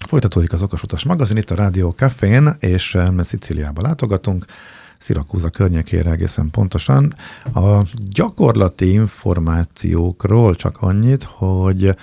Folytatódik az Okos Utas magazin, itt a Rádió Cafén, és Szicíliába látogatunk, Szirakúza környékére egészen pontosan. A gyakorlati információkról csak annyit, hogy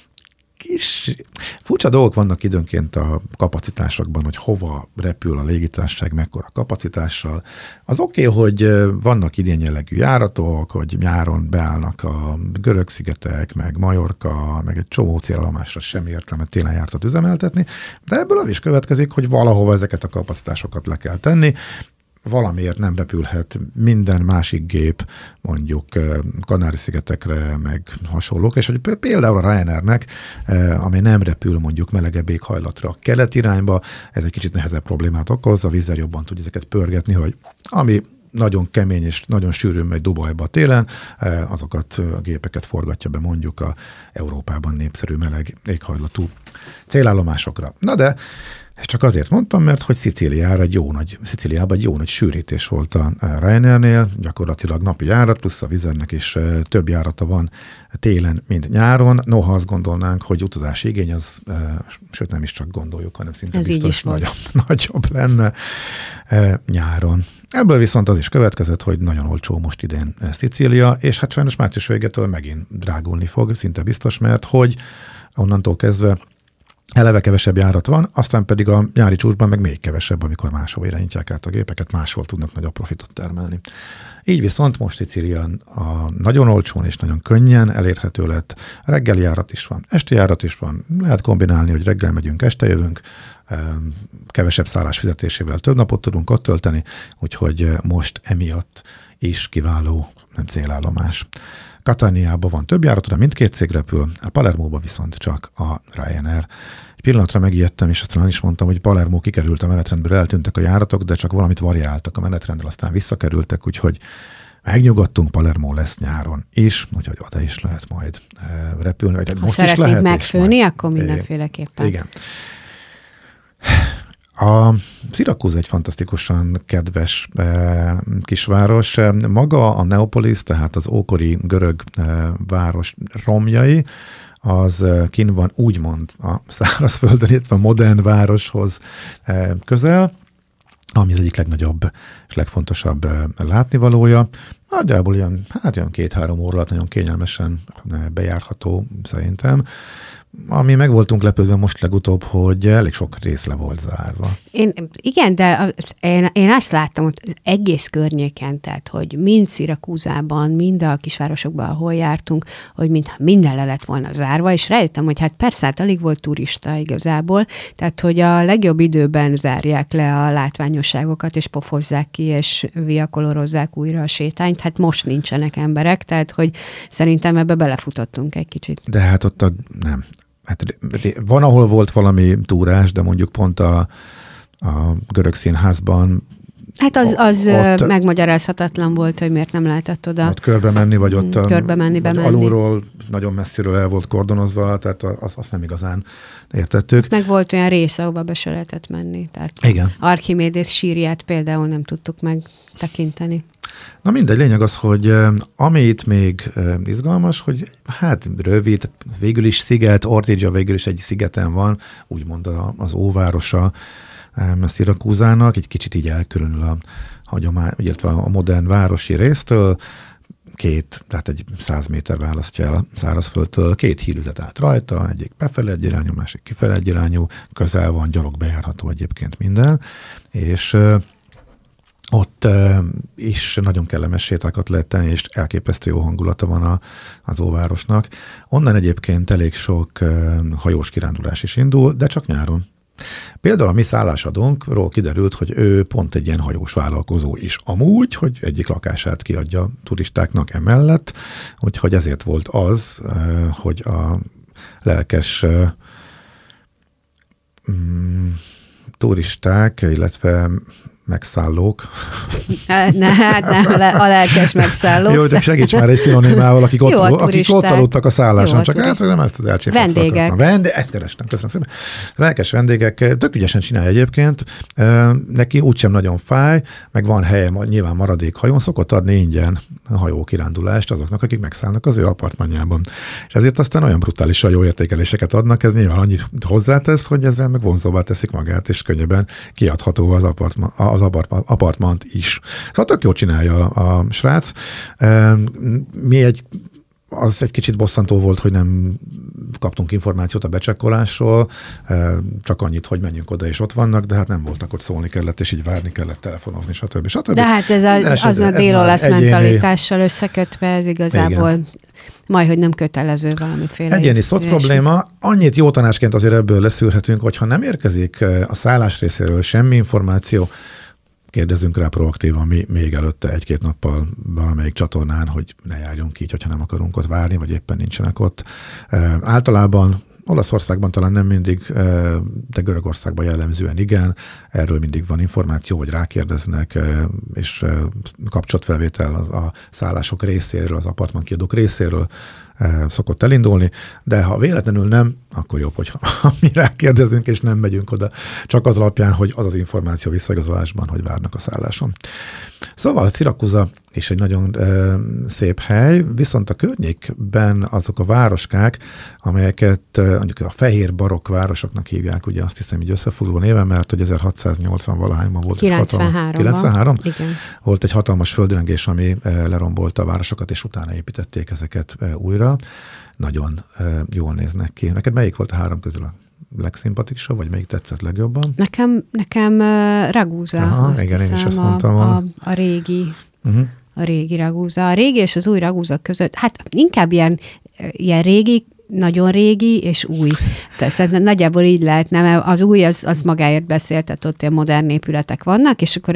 kis furcsa dolgok vannak időnként a kapacitásokban, hogy hova repül a légitársaság, mekkora kapacitással. Az oké, hogy vannak idén jellegű járatok, hogy nyáron beállnak a Görög-szigetek, meg Majorka, meg egy csomó célállomásra sem értelme télen járatot üzemeltetni, de ebből az is következik, hogy valahova ezeket a kapacitásokat le kell tenni. Valamiért nem repülhet minden másik gép, mondjuk Kanári-szigetekre, meg hasonlók, és hogy például a Ryanairnek, ami nem repül mondjuk melegebb éghajlatra kelet irányba, ez egy kicsit nehezebb problémát okoz, a vízzel jobban tud ezeket pörgetni, hogy ami nagyon kemény és nagyon sűrűn megy Dubajba télen, azokat a gépeket forgatja be mondjuk a Európában népszerű meleg éghajlatú célállomásokra. Na de ezt csak azért mondtam, mert hogy Szicíliában egy jó nagy sűrítés volt a Ryanairnél, gyakorlatilag napi járat, plusz a Wizzairnek is több járata van télen, mint nyáron. Noha azt gondolnánk, hogy utazási igény az, sőt nem is csak gondoljuk, hanem szinte ez biztos nagyobb lenne nyáron. Ebből viszont az is következett, hogy nagyon olcsó most idén Szicília, és hát sajnos március végétől megint drágulni fog, szinte biztos, mert hogy onnantól kezdve eleve kevesebb járat van, aztán pedig a nyári csúcsban meg még kevesebb, amikor máshol irányítják át a gépeket, máshol tudnak nagyobb profitot termelni. Így viszont most Szicílián nagyon olcsón és nagyon könnyen elérhető lett. Reggeli járat is van, esti járat is van, lehet kombinálni, hogy reggel megyünk, este jövünk, kevesebb szállás fizetésével több napot tudunk ott tölteni, úgyhogy most emiatt is kiváló célállomás. Cataniában van több járat, de mindkét cég repül, a Palermóba viszont csak a Ryanair. Egy pillanatra megijedtem, és aztán is mondtam, hogy Palermo kikerült a menetrendből, eltűntek a járatok, de csak valamit variáltak a menetrenddel, aztán visszakerültek, úgyhogy megnyugodtunk, Palermo lesz nyáron is, úgyhogy oda is lehet majd repülni. Vagy most is lehet. Megfőni, akkor mindenféleképpen. Igen. A Szirakúza egy fantasztikusan kedves kisváros. Maga a Neapolis, tehát az ókori görög város romjai, az kint van úgymond a szárazföldön, illetve a modern városhoz közel, ami az egyik legnagyobb és legfontosabb látnivalója. Nagyjából ilyen 2-3 óra alatt nagyon kényelmesen bejárható szerintem. Ami meg voltunk lepődve most legutóbb, hogy elég sok rész le volt zárva. Igen, de én azt láttam, hogy az egész környéken, tehát, hogy mind Szirakúzában, mind a kisvárosokban, ahol jártunk, hogy mintha minden le lett volna zárva, és rájöttem, hogy hát persze, hát alig volt turista igazából, tehát, hogy a legjobb időben zárják le a látványosságokat, és pofozzák ki, és viakolorozzák újra a sétányt, hát most nincsenek emberek, tehát, hogy szerintem ebbe belefutottunk egy kicsit. De hát ott nem. Hát van, ahol volt valami túrás, de mondjuk pont a Görög Színházban. Hát az ott megmagyarázhatatlan volt, hogy miért nem lehetett oda. Ott körbe menni, vagy ott bemenni. alulról, nagyon messziről el volt kordonozva, tehát azt nem igazán értettük. Meg volt olyan rész, ahova be se lehetett menni. Tehát igen. Archimédész sírját például nem tudtuk megtekinteni. Na mindegy, lényeg az, hogy ami itt még izgalmas, hogy hát rövid, végül is sziget, Ortigia végül is egy szigeten van, úgymond az óvárosa Szirakúzának, egy kicsit így elkülönül a hagyomány, illetve a modern városi résztől, tehát egy 100 méter választja el a szárazföldtől, 2 hídüzet át rajta, egyik befelé egy irányú, másik kifelé egy irányú, közel van, gyalog bejárható egyébként minden, és ott is nagyon kellemes sétákat lehet tenni, és elképesztő jó hangulata van az óvárosnak. Onnan egyébként elég sok hajós kirándulás is indul, de csak nyáron. Például a mi szállásadónkról kiderült, hogy ő pont egy ilyen hajós vállalkozó is amúgy, hogy egyik lakását kiadja turistáknak emellett, úgyhogy ezért volt az, hogy a lelkes turisták, illetve megszállók. A lelkes megszállók. Jó, csak segíts már egy szinonimával, akik ott aludtak a szálláson. Csak hát nem ezt az elcsépet. Vendégek. Ezt kerestem, köszönöm szépen. Lelkes vendégek, tök ügyesen csinálja egyébként. Neki úgysem nagyon fáj, meg van helye, nyilván maradék hajón, szokott adni ingyen hajókirándulást azoknak, akik megszállnak az ő apartmanjában. És ezért aztán olyan brutálisan jó értékeléseket adnak, ez nyilván annyit hozzátesz, hogy ezzel meg vonzóvá teszik magát, és könnyebben kiadható az apartmant is. Szóval tök jól csinálja a srác. Az egy kicsit bosszantó volt, hogy nem kaptunk információt a becsekkolásról, csak annyit, hogy menjünk oda, és ott vannak, de hát nem voltak ott, szólni kellett, és így várni kellett, telefonozni, stb. De hát ez a dél-olasz mentalitással összekötve, ez igazából igen. Majdhogy nem kötelező valamiféle. Egyéni szoc probléma. Annyit jó tanácsként azért ebből leszűrhetünk, hogyha nem érkezik a szállás részéről semmi információ, kérdezzünk rá proaktívan még előtte egy-két nappal valamelyik csatornán, hogy ne járjunk így, hogyha nem akarunk ott várni, vagy éppen nincsenek ott. Általában Olaszországban talán nem mindig, de Görögországban jellemzően igen. Erről mindig van információ, hogy rákérdeznek, és kapcsolatfelvétel a szállások részéről, az apartmankiadók részéről szokott elindulni, de ha véletlenül nem, akkor jobb, hogyha mi rákérdezünk, és nem megyünk oda. Csak az alapján, hogy az az információ visszaigazolásban, hogy várnak a szálláson. Szóval Siracusa is egy nagyon szép hely, viszont a környékben azok a városkák, amelyeket mondjuk a fehér barokk városoknak hívják, ugye azt hiszem így összefoglaló néven, mert hogy 1680-valahányban volt 93. Igen. Volt egy hatalmas földrengés, ami lerombolta a városokat, és utána építették ezeket újra. Nagyon jól néznek ki. Neked melyik volt a három közül a legszimpatikusabb, vagy melyik tetszett legjobban? Nekem Ragusa. Aha, igen, én is ezt mondtam volna. A régi. A régi Ragusa. A régi és az új Ragusa között, hát inkább ilyen régi, nagyon régi és új. Tehát nagyjából így lehetne, mert az új az magáért beszél, tehát ott ilyen modern épületek vannak, és akkor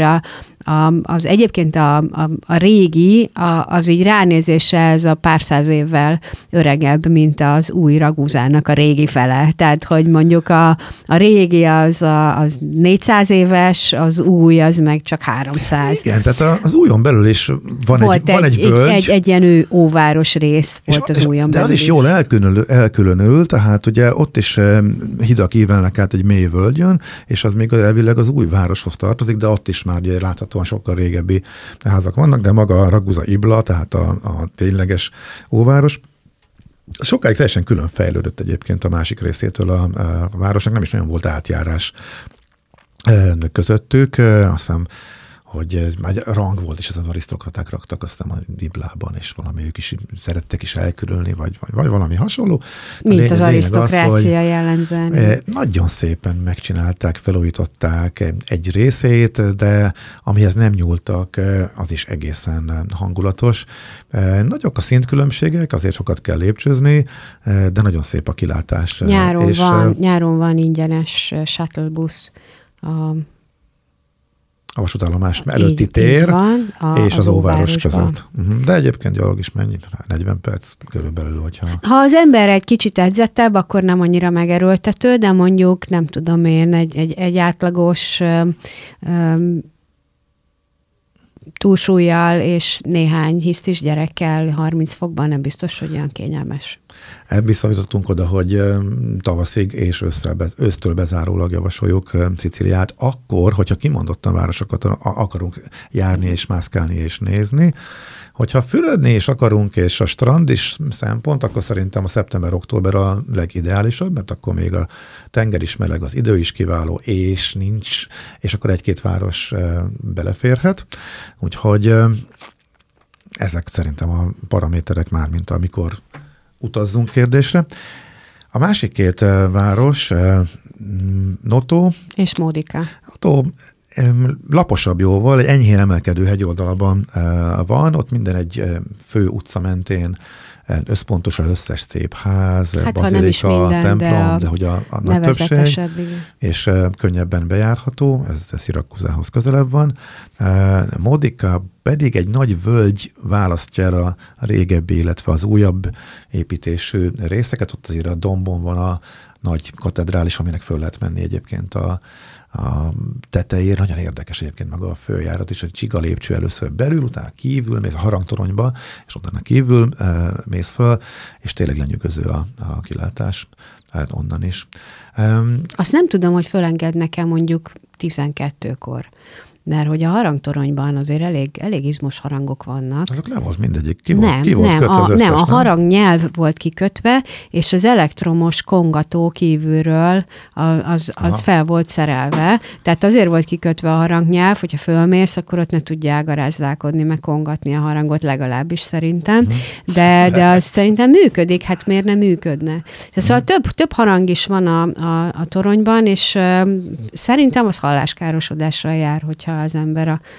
az egyébként a régi, az így ránézésre ez a pár száz évvel öregebb, mint az új Ragusának a régi fele. Tehát, hogy mondjuk a régi az 400 éves, az új az meg csak 300. Igen, tehát az újon belül is van egy völgy. Egy ilyen óváros rész volt az újon belül. De az is jól elkülönül, tehát ugye ott is hidak ívelnek át egy mély völgyön, és az még elvileg az új városhoz tartozik, de ott is már ugye láthatóan sokkal régebbi házak vannak, de maga a Ragusa Ibla, tehát a tényleges óváros, sokáig teljesen külön fejlődött egyébként a másik részétől a városnak, nem is nagyon volt átjárás közöttük, azt hiszem, hogy ez már rang volt, és az arisztokraták raktak aztán a Iblában, és valami ők is szerettek is elkülönni, vagy valami hasonló. Mint az arisztokrácia jellemzően. Nagyon szépen megcsinálták, felújították egy részét, de amihez nem nyúltak, az is egészen hangulatos. Nagyok a szintkülönbségek, azért sokat kell lépcsőzni, de nagyon szép a kilátás. Nyáron van ingyenes shuttle busz a vasútállomás előtti tér és az óváros között. De egyébként gyalog is mennyi? 40 perc körülbelül, hogyha... Ha az ember egy kicsit edzettebb, akkor nem annyira megerőltető, de mondjuk, nem tudom én, egy átlagos túlsúlyjal és néhány hisztis gyerekkel 30 fokban nem biztos, hogy olyan kényelmes. Visszajutottunk oda, hogy tavaszig és ősztől bezárólag javasoljuk Szicíliát, akkor, hogyha kimondottan városokat akarunk járni és mászkálni és nézni. Hogyha fürödni is akarunk, és a strand is szempont, akkor szerintem a szeptember-október a legideálisabb, mert akkor még a tenger is meleg, az idő is kiváló, és akkor egy-két város beleférhet. Úgyhogy ezek szerintem a paraméterek már, mint amikor utazzunk kérdésre. A másik két város, Noto és Modica. Noto laposabb jóval, egy enyhén emelkedő hegyoldalban van, ott minden egy fő utca mentén összpontosan összes szép ház, bazilika, templom, de hogy a nagy többség, és könnyebben bejárható, ez Siracusához közelebb van. Modica pedig egy nagy völgy választja el a régebbi, illetve az újabb építésű részeket, ott azért a dombon van nagy katedrális, aminek föl lehet menni egyébként a tetejére. Nagyon érdekes egyébként maga a följárat is, hogy csiga lépcső először belül, utána kívül, mész a harangtoronyba, és utána kívül mész föl, és tényleg lenyűgöző a kilátás, tehát onnan is. Azt nem tudom, hogy fölengednek-e mondjuk 12-kor. Mert hogy a harangtoronyban azért elég izmos harangok vannak. Azok le volt mindegyik. Ki volt kötve az összes, nem, a harangnyelv volt kikötve, és az elektromos kongató kívülről az fel volt szerelve. Tehát azért volt kikötve a harangnyelv, hogyha fölmész, akkor ott ne tudjál garázdálkodni, meg kongatni a harangot, legalábbis szerintem. De az szerintem működik, hát miért nem működne? Szóval több harang is van a toronyban, és szerintem az halláskárosodásra jár, hogyha az ember a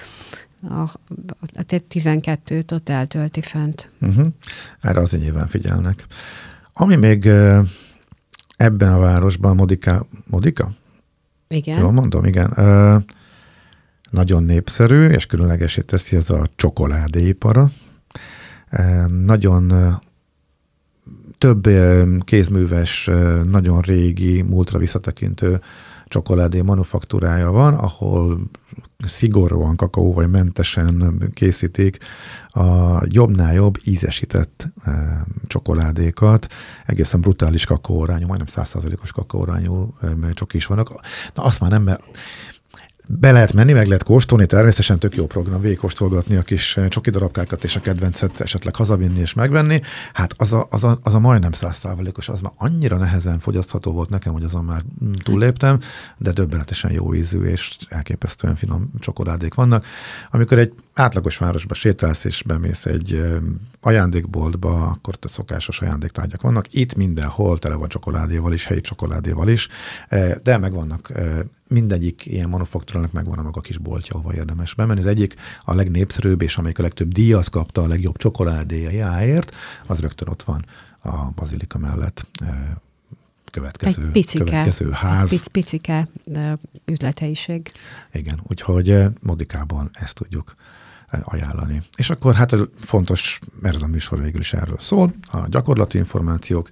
12-t ott eltölti fent. Erre azért nyilván figyelnek. Ami még ebben a városban, Modika? Igen. Jól mondom, igen. Nagyon népszerű, és különlegesé teszi az a csokoládéipara. Nagyon több kézműves, nagyon régi, múltra visszatekintő csokoládé manufaktúrája van, ahol szigorúan kakaó vagy mentesen készítik a jobbnál jobb ízesített csokoládékat. Egészen brutális kakaórányú, majdnem 100%-os kakaórányú csoki is vannak. Na azt már nem, mert be lehet menni, meg lehet kóstolni, természetesen tök jó program végigkóstolgatni a kis csoki darabkákat és a kedvencet esetleg hazavinni és megvenni. Hát az a majdnem 100%-os, az már annyira nehezen fogyasztható volt nekem, hogy azon már túlléptem, de döbbenetesen jó ízű és elképesztően finom csokoládék vannak. Amikor egy átlagos városba sétálsz és bemész egy ajándékboltba, akkor te szokásos ajándéktárgyak vannak. Itt mindenhol tele van csokoládéval is, helyi csokoládéval is, de megvannak mindegyik ilyen manufaktúrának megvan a maga kis boltja, ahova érdemes bemenni. Az egyik a legnépszerűbb, és amelyik a legtöbb díjat kapta a legjobb csokoládéjáért, az rögtön ott van a Bazilika mellett következő ház. Picike üzlethelyiség. Igen, úgyhogy Modikában ezt tudjuk ajánlani. És akkor hát fontos, mert ez a műsor végül is erről szól, a gyakorlati információk.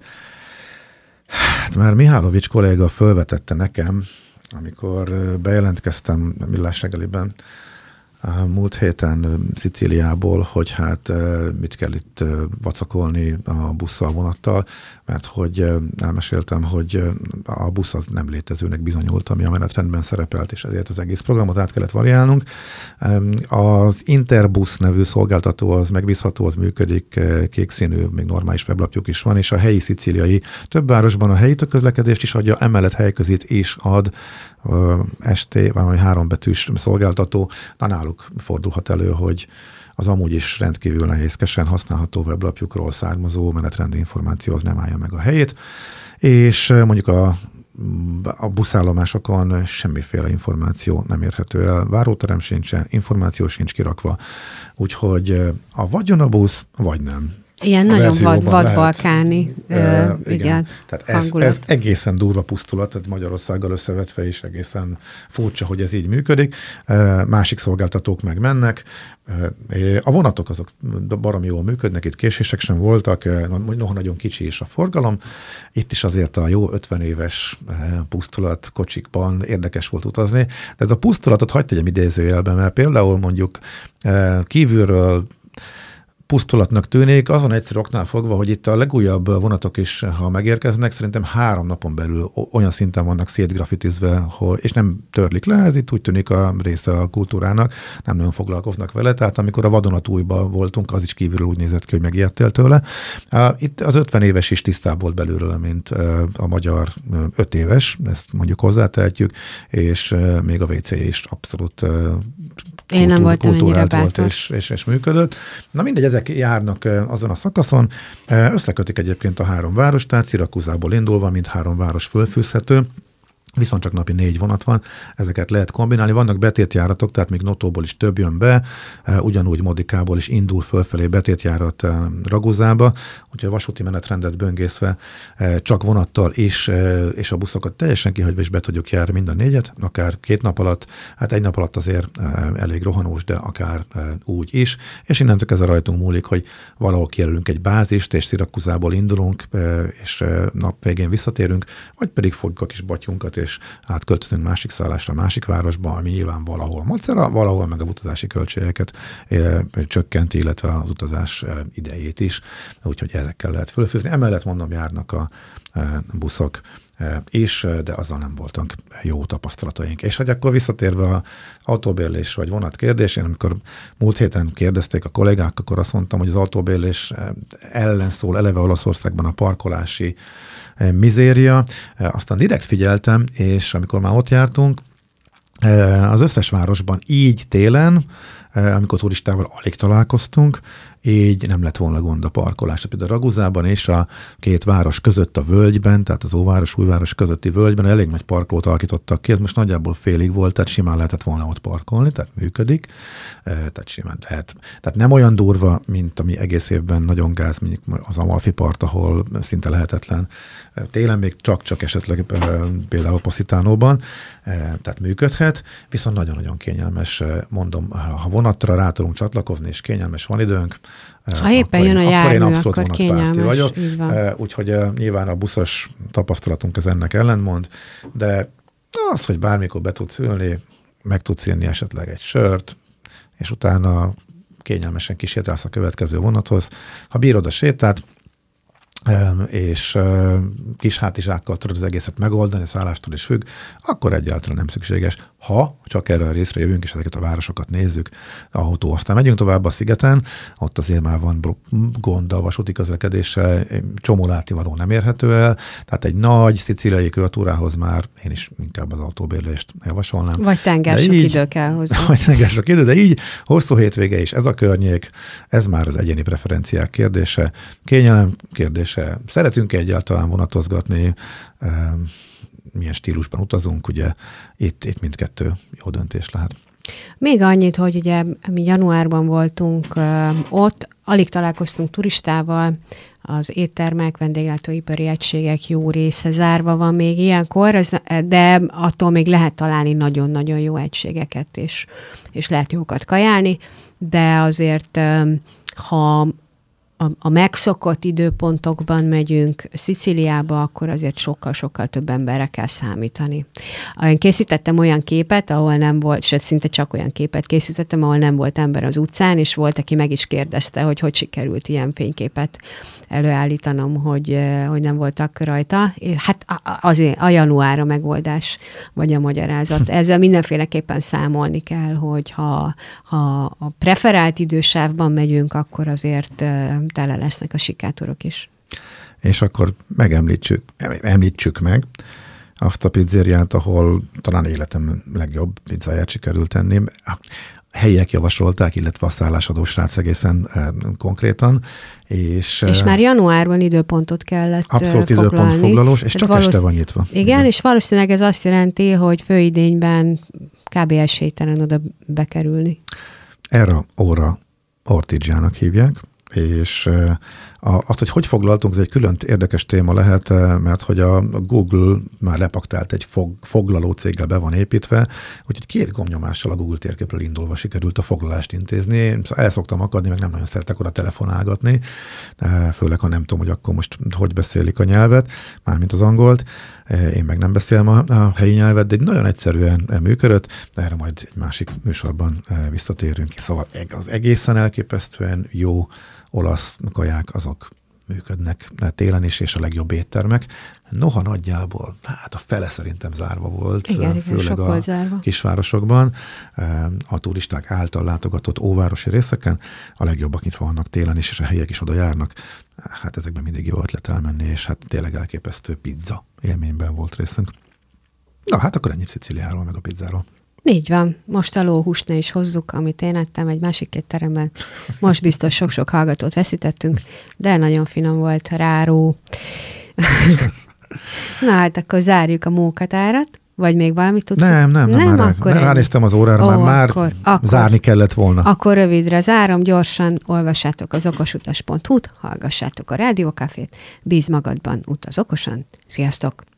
Hát már Mihálovics kolléga fölvetette nekem, amikor bejelentkeztem a Millás reggeliben múlt héten Szicíliából, hogy hát mit kell itt vacakolni a busszal, vonattal, mert hogy elmeséltem, hogy a busz az nem létezőnek bizonyult, ami a menetrendben szerepelt, és ezért az egész programot át kellett variálnunk. Az Interbus nevű szolgáltató az megbízható, az működik, kékszínű, még normális weblapjuk is van, és a helyi szicíliai több városban a helyi közlekedést is adja, emellett helyközit is ad, ST, valami 3 betűs szolgáltató, náluk fordulhat elő, hogy az amúgy is rendkívül nehézkesen használható weblapjukról származó menetrendi információ az nem állja meg a helyét, és mondjuk a buszállomásokon semmiféle információ nem érhető el, váróterem sincsen, információ sincs kirakva, úgyhogy vagy jön a busz, vagy nem. Ilyen nagyon vadbalkáni igen, tehát ez egészen durva pusztulat, tehát Magyarországgal összevetve is egészen furcsa, hogy ez így működik. Másik szolgáltatók meg mennek. A vonatok azok baromi jól működnek, itt késések sem voltak, noha nagyon kicsi is a forgalom. Itt is azért a jó 50 éves pusztulat kocsikban érdekes volt utazni, de ez a pusztulatot hagyd tegyem idézőjelben, mert például mondjuk kívülről pusztulatnak tűnik, azon egyszerű oknál fogva, hogy itt a legújabb vonatok is, ha megérkeznek, szerintem 3 napon belül olyan szinten vannak szétgrafitizve, és nem törlik le, ez itt úgy tűnik a része a kultúrának, nem nagyon foglalkoznak vele, tehát amikor a vadonatújban voltunk, az is kívülről úgy nézett ki, hogy megijedtél tőle. Itt az 50 éves is tisztább volt belülről, mint a magyar 5 éves, ezt mondjuk hozzátehetjük, és még a WC is abszolút én nem voltam ennyire bátor. És működött. Na mindegy, ezek járnak azon a szakaszon. Összekötik egyébként a 3 várost, tehát Szirakúzából indulva, mint 3 város fölfűzhető. viszont csak napi 4 vonat van, ezeket lehet kombinálni. Vannak betétjáratok, tehát még Notóból is több jön be, ugyanúgy Modikából is indul fölfelé betétjárat Raguzába, úgyhogy a vasúti menetrendet böngészve csak vonattal is, és a buszokat teljesen kihagyva is be tudjuk járni mind a 4-et, akár 2 nap alatt, hát 1 nap alatt azért elég rohanós, de akár úgy is, és innentől ez a rajtunk múlik, hogy valahol kijelölünk egy bázist, és Siracusából indulunk, és nap végén visszatérünk, vagy pedig fogjuk a kis batyunkat, és átköltözünk másik szállásra, másik városba, ami nyilván valahol macera, valahol meg a utazási költségeket csökkenti, illetve az utazás idejét is, úgyhogy ezekkel lehet fölfőzni. Emellett mondom, járnak a buszok is, de azzal nem voltak jó tapasztalataink. És hogy akkor visszatérve az autóbérlés vagy vonat kérdésén, amikor múlt héten kérdezték a kollégák, akkor azt mondtam, hogy az autóbérlés ellen szól eleve Olaszországban a parkolási mizéria. Aztán direkt figyeltem, és amikor már ott jártunk, az összes városban így télen, amikor turistával alig találkoztunk, így nem lett volna gond a parkolás. Például Raguzában és a 2 város között a völgyben, tehát az Óváros, Újváros közötti völgyben elég nagy parkolót alakítottak ki, ez most nagyjából félig volt, tehát simán lehetett volna ott parkolni, tehát működik, tehát simán lehet. Tehát nem olyan durva, mint ami egész évben nagyon gáz, mint az Amalfi part, ahol szinte lehetetlen. Télen még csak esetleg például Positánóban, tehát működhet, viszont nagyon-nagyon kényelmes, mondom, ha vonatra rá tudunk csatlakozni, és kényelmes van időnk, ha éppen jön a jármű, akkor kényelmes. Vagyok. Úgyhogy nyilván a buszos tapasztalatunk ez ennek ellentmond, de az, hogy bármikor be tudsz ülni, meg tudsz inni esetleg egy sört, és utána kényelmesen kísértelsz a következő vonathoz. Ha bírod a sétát, és kis hátizsákkal tudod az egészet megoldani, szállástól is függ, akkor egyáltalán nem szükséges. Ha csak erre a részre jövünk, és ezeket a városokat nézzük, autó. Aztán megyünk tovább a szigeten, ott azért már van gond a vasúti közlekedéssel, csomó látnivaló nem érhető el, tehát egy nagy szicíliai körtúrához már én is inkább az autóbérlést javasolnám. Vagy tengersok idő kell hozzá. Vagy tengersok idő, de így hosszú hétvége is ez a környék, ez már az egyéni preferenciák kérdése, kényelem kérdése. Szeretünk egyáltalán vonatozgatni, milyen stílusban utazunk, ugye itt mindkettő jó döntés lehet. Még annyit, hogy ugye mi januárban voltunk ott, alig találkoztunk turistával, az éttermek, vendéglátóipari egységek jó része zárva van még ilyenkor, de attól még lehet találni nagyon-nagyon jó egységeket, és lehet jókat kajálni, de azért, ha a megszokott időpontokban megyünk Szicíliába, akkor azért sokkal-sokkal több emberre kell számítani. Én készítettem olyan képet, ahol nem volt, sőt, szinte csak olyan képet készítettem, ahol nem volt ember az utcán, és volt, aki meg is kérdezte, hogy sikerült ilyen fényképet előállítanom, hogy nem voltak rajta. Hát azért a január a megoldás, vagy a magyarázat. Ezzel mindenféleképpen számolni kell, hogy ha a preferált idősávban megyünk, akkor azért tele lesznek a sikátorok is. És akkor említsük meg azt a pizzériát, ahol talán életem legjobb pizzáját sikerült tenni. Helyiek javasolták, illetve a szállásadó srác egészen konkrétan. És már januárban időpontot kellett abszolút foglalni. Abszolút időpontfoglalós, és csak este van nyitva. Igen, és valószínűleg ez azt jelenti, hogy főidényben kb. Esélytelen oda bekerülni. Erre óra Ortigiának hívják, és azt, hogy foglaltunk, ez egy külön érdekes téma lehet, mert hogy a Google már lepaktált egy foglaló céggel be van építve, úgyhogy 2 gombnyomással a Google térképről indulva sikerült a foglalást intézni. El szoktam akadni, meg nem nagyon szeretek oda telefonálgatni, főleg, ha nem tudom, hogy akkor most hogy beszélik a nyelvet, mármint az angolt. Én meg nem beszélem a helyi nyelvet, de nagyon egyszerűen működött, de erre majd egy másik műsorban visszatérünk. Szóval az egészen elképesztően jó olasz kaják, azok működnek télen is, és a legjobb éttermek. Noha nagyjából, hát a fele szerintem zárva volt, igen, főleg a kisvárosokban, a turisták által látogatott óvárosi részeken, a legjobbak nyitva vannak télen is, és a helyiek is oda járnak. Hát ezekben mindig jó ötlet elmenni, és hát tényleg elképesztő pizza élményben volt részünk. Na, hát akkor ennyit Szicíliáról, meg a pizzáról. Így van. Most a lóhúst ne is hozzuk, amit én ettem egy másik étteremben. Most biztos sok-sok hallgatót veszítettünk, de nagyon finom volt, ráró. Na hát akkor zárjuk a mókatárat, vagy még valamit tudsz? Nem, már akkor ránéztem az órára, már zárni kellett volna. Akkor rövidre zárom, gyorsan olvassátok az okosutas.hu-t, hallgassátok a Rádiókafét, bíz magadban, utaz okosan, sziasztok!